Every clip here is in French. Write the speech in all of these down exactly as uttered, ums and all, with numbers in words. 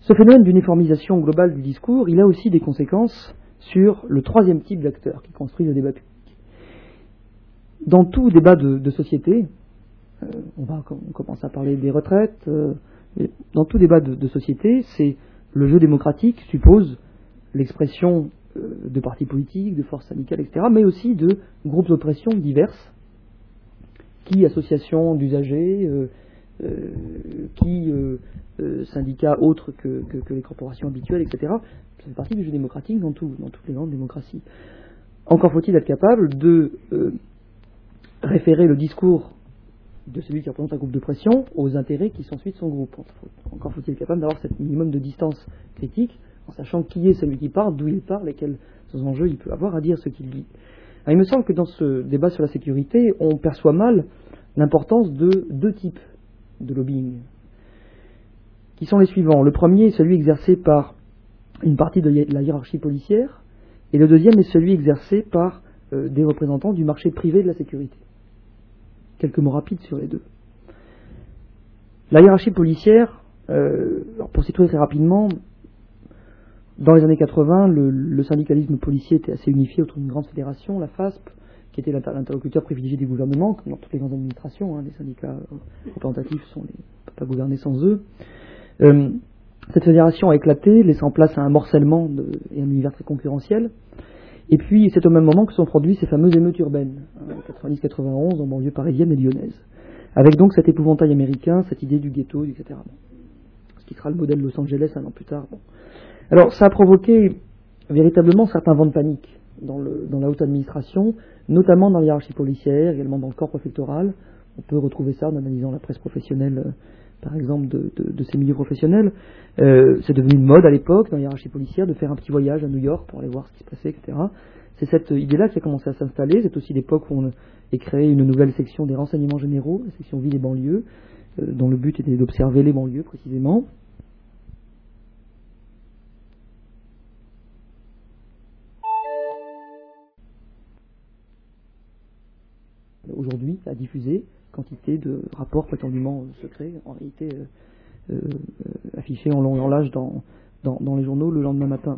Ce phénomène d'uniformisation globale du discours, il a aussi des conséquences sur le troisième type d'acteurs qui construit le débat public. Dans tout débat de, de société, euh, on va on commence à parler des retraites, euh, mais dans tout débat de, de société, c'est le jeu démocratique suppose l'expression euh, de partis politiques, de forces syndicales, et cetera, mais aussi de groupes d'oppression diverses, qui associations d'usagers, euh, euh, qui euh, euh, syndicats autres que, que, que les corporations habituelles, et cetera. Ça fait partie du jeu démocratique dans, tout, dans toutes les grandes démocraties. Encore faut-il être capable de euh, référer le discours de celui qui représente un groupe de pression aux intérêts qui sont celui de son groupe. Encore faut-il être capable d'avoir cette minimum de distance critique en sachant qui est celui qui parle, d'où il parle et quels enjeux il peut avoir à dire ce qu'il dit. Alors, il me semble que dans ce débat sur la sécurité, on perçoit mal l'importance de deux types de lobbying, qui sont les suivants. Le premier est celui exercé par une partie de la hiérarchie policière, et le deuxième est celui exercé par euh, des représentants du marché privé de la sécurité. Quelques mots rapides sur les deux. La hiérarchie policière, euh, alors pour situer très rapidement, dans les années quatre-vingts, le, le syndicalisme policier était assez unifié autour d'une grande fédération, la FASP, qui était l'interlocuteur privilégié des gouvernements, comme dans toutes les grandes administrations. Hein, les syndicats représentatifs sont les, ne peuvent pas gouverner sans eux. Euh, cette fédération a éclaté, laissant place à un morcellement de, et un univers très concurrentiel. Et puis, c'est au même moment que sont produites ces fameuses émeutes urbaines, hein, quatre-vingt-dix quatre-vingt-onze, en banlieue parisienne et lyonnaise. Avec donc cet épouvantail américain, cette idée du ghetto, et cetera. Bon. Ce qui sera le modèle Los Angeles un an plus tard. Bon. Alors, ça a provoqué véritablement certains vents de panique dans, le, dans la haute administration, notamment dans la hiérarchie policière, également dans le corps préfectoral. On peut retrouver ça en analysant la presse professionnelle, euh, par exemple, de, de, de ces milieux professionnels. Euh, c'est devenu une mode à l'époque, dans la hiérarchie policière, de faire un petit voyage à New York pour aller voir ce qui se passait, et cetera. C'est cette idée-là qui a commencé à s'installer. C'est aussi l'époque où on a créé une nouvelle section des renseignements généraux, la section ville et banlieue, euh, dont le but était d'observer les banlieues précisément. Aujourd'hui, à diffuser quantité de rapports prétendument secrets, en réalité euh, euh, affichés en long et en large dans, dans, dans les journaux le lendemain matin.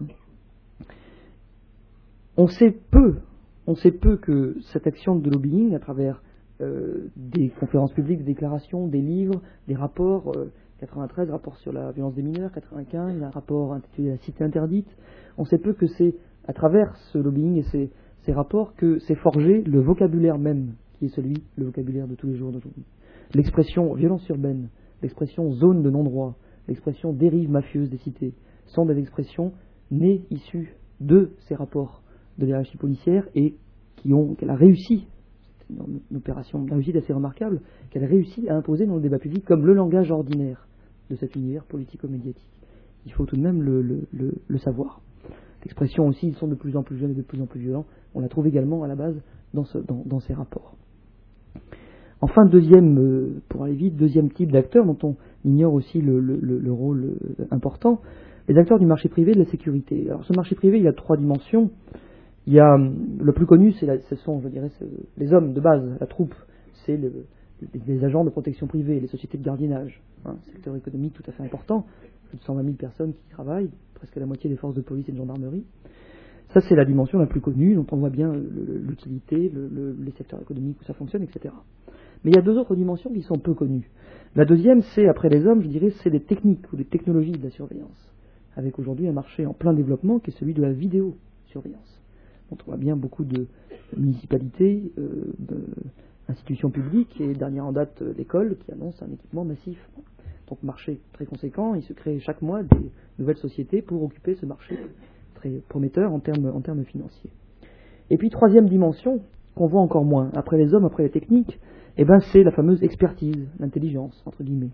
On sait peu, on sait peu que cette action de lobbying, à travers euh, des conférences publiques, des déclarations, des livres, des rapports, euh, quatre-vingt-treize, rapport sur la violence des mineurs, quatre-vingt-quinze, un rapport intitulé La Cité interdite, on sait peu que c'est à travers ce lobbying et ces, ces rapports que s'est forgé le vocabulaire même, qui est celui, le vocabulaire de tous les jours d'aujourd'hui. L'expression violence urbaine, l'expression zone de non-droit, l'expression dérive mafieuse des cités, sont des expressions nées, issues de ces rapports de la hiérarchie policière et qui ont, qu'elle a réussi, c'est une, une opération, une réussite assez remarquable, qu'elle a réussi à imposer dans le débat public comme le langage ordinaire de cet univers politico-médiatique. Il faut tout de même le, le, le, le savoir. L'expression aussi, ils sont de plus en plus jeunes et de plus en plus violents, on la trouve également à la base dans, ce, dans, dans ces rapports. Enfin, deuxième, euh, pour aller vite, deuxième type d'acteurs dont on ignore aussi le, le, le, le rôle euh, important, les acteurs du marché privé de la sécurité. Alors ce marché privé, il y a trois dimensions. Il y a, le plus connu, c'est la, ce sont, je dirais, les hommes de base, la troupe, c'est le, les agents de protection privée, les sociétés de gardiennage, hein, secteur économique tout à fait important, plus de cent vingt mille personnes qui y travaillent, presque la moitié des forces de police et de gendarmerie. Ça, c'est la dimension la plus connue, dont on voit bien l'utilité, le, le, les secteurs économiques où ça fonctionne, et cetera. Mais il y a deux autres dimensions qui sont peu connues. La deuxième, c'est, après les hommes, je dirais, c'est les techniques ou les technologies de la surveillance, avec aujourd'hui un marché en plein développement qui est celui de la vidéosurveillance. On voit bien beaucoup de municipalités, euh, d'institutions publiques et dernière en date l'école qui annonce un équipement massif. Donc marché très conséquent, il se crée chaque mois des nouvelles sociétés pour occuper ce marché très prometteur en termes, en termes financiers. Et puis troisième dimension, qu'on voit encore moins, après les hommes, après les techniques, eh ben, c'est la fameuse expertise, l'intelligence, entre guillemets.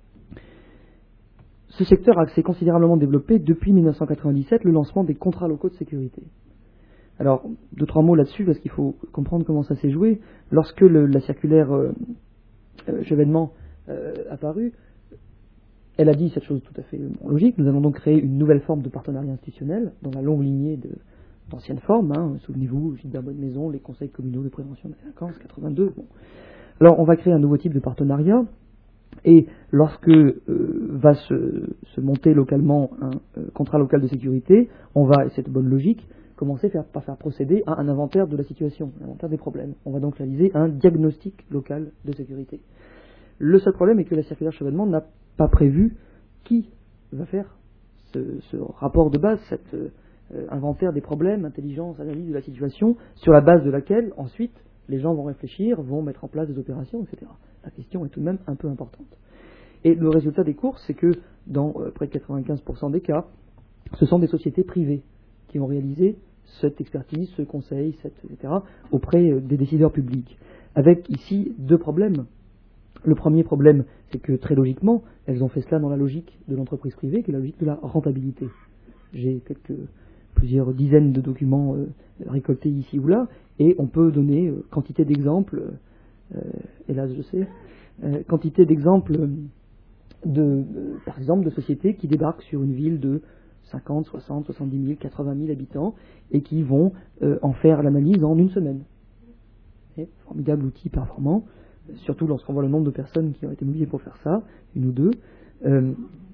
Ce secteur s'est considérablement développé depuis mille neuf cent quatre-vingt-dix-sept, le lancement des contrats locaux de sécurité. Alors, deux, trois mots là-dessus, parce qu'il faut comprendre comment ça s'est joué. Lorsque le, la circulaire euh, euh, Chevènement euh, apparut, elle a dit cette chose tout à fait bon, logique. Nous allons donc créer une nouvelle forme de partenariat institutionnel dans la longue lignée de, d'anciennes formes. Hein, souvenez-vous, Gilbert Bonne-Maison, les conseils communaux de prévention de la délinquance, quatre-vingt-deux. Bon. Alors, on va créer un nouveau type de partenariat Et lorsque euh, va se, se monter localement un euh, contrat local de sécurité, on va, et c'est bonne logique, commencer faire, par faire procéder à un inventaire de la situation, un inventaire des problèmes. On va donc réaliser un diagnostic local de sécurité. Le seul problème est que la circulaire Chevènement n'a pas prévu qui va faire ce, ce rapport de base, cet euh, inventaire des problèmes, intelligence, analyse de la situation, sur la base de laquelle, ensuite, les gens vont réfléchir, vont mettre en place des opérations, et cetera. La question est tout de même un peu importante. Et le résultat des courses, c'est que dans euh, près de quatre-vingt-quinze pour cent des cas, ce sont des sociétés privées qui vont réaliser cette expertise, ce conseil, cette, et cetera, auprès euh, des décideurs publics. Avec ici deux problèmes. Le premier problème, c'est que très logiquement, elles ont fait cela dans la logique de l'entreprise privée, qui est la logique de la rentabilité. J'ai quelques, plusieurs dizaines de documents euh, récoltés ici ou là, et on peut donner euh, quantité d'exemples, euh, hélas je sais, euh, quantité d'exemples de, euh, par exemple, de sociétés qui débarquent sur une ville de cinquante, soixante, soixante-dix mille, quatre-vingt mille habitants, et qui vont euh, en faire l'analyse en une semaine. Et, formidable outil performant, surtout lorsqu'on voit le nombre de personnes qui ont été mobilisées pour faire ça, une ou deux, euh,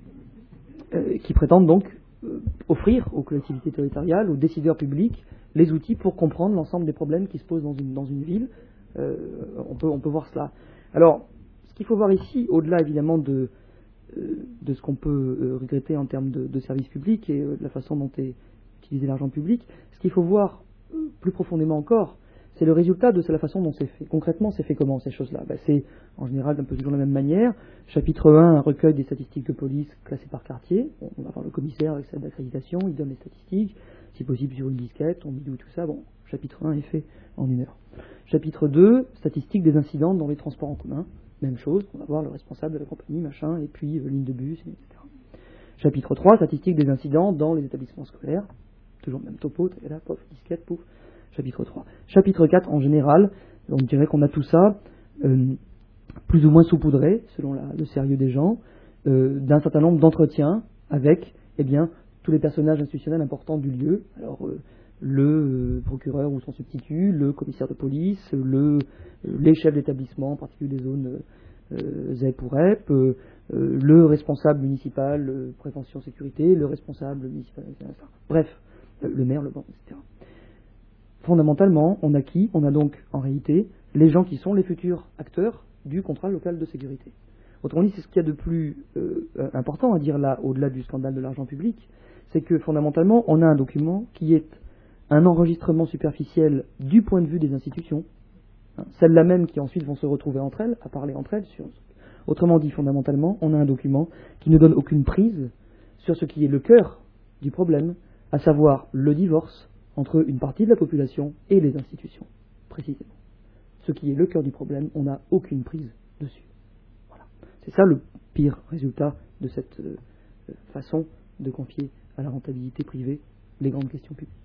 euh, qui prétendent donc euh, offrir aux collectivités territoriales, aux décideurs publics, les outils pour comprendre l'ensemble des problèmes qui se posent dans une, dans une ville. Euh, on peut, on peut voir cela. Alors, ce qu'il faut voir ici, au-delà évidemment de, euh, de ce qu'on peut euh, regretter en termes de, de services publics et euh, de la façon dont est utilisé l'argent public, ce qu'il faut voir euh, plus profondément encore, c'est le résultat de la façon dont c'est fait. Concrètement, c'est fait comment ces choses-là? Ben, c'est en général un peu toujours de la même manière. Chapitre un, un recueil des statistiques de police classées par quartier. On va voir le commissaire avec sa d'accréditation, il donne les statistiques, si possible sur une disquette, on bidouille tout ça. Bon, chapitre un est fait en une heure. Chapitre deux, statistiques des incidents dans les transports en commun. Même chose, on va voir le responsable de la compagnie, machin, et puis euh, ligne de bus, et cetera. Chapitre trois, statistiques des incidents dans les établissements scolaires. Toujours le même topo, et là, pof, disquette, pouf. Chapitre trois. Chapitre quatre, en général, on dirait qu'on a tout ça, euh, plus ou moins saupoudré, selon la, le sérieux des gens, euh, d'un certain nombre d'entretiens avec, eh bien, tous les personnages institutionnels importants du lieu. Alors, euh, le euh, procureur ou son substitut, le commissaire de police, le, euh, les chefs d'établissement, en particulier des zones euh, Z E P ou R E P, euh, euh, le responsable municipal, euh, prévention sécurité, le responsable municipal, et cetera. Bref, euh, le maire, le banc, et cetera. Fondamentalement, on a qui? On a donc, en réalité, les gens qui sont les futurs acteurs du contrat local de sécurité. Autrement dit, c'est ce qu'il y a de plus euh, important à dire là, au-delà du scandale de l'argent public, c'est que fondamentalement, on a un document qui est un enregistrement superficiel du point de vue des institutions, hein, celles-là même qui ensuite vont se retrouver entre elles, à parler entre elles. Sur... Autrement dit, fondamentalement, on a un document qui ne donne aucune prise sur ce qui est le cœur du problème, à savoir le divorce entre une partie de la population et les institutions, précisément. Ce qui est le cœur du problème, on n'a aucune prise dessus. Voilà. C'est ça le pire résultat de cette euh, façon de confier à la rentabilité privée les grandes questions publiques.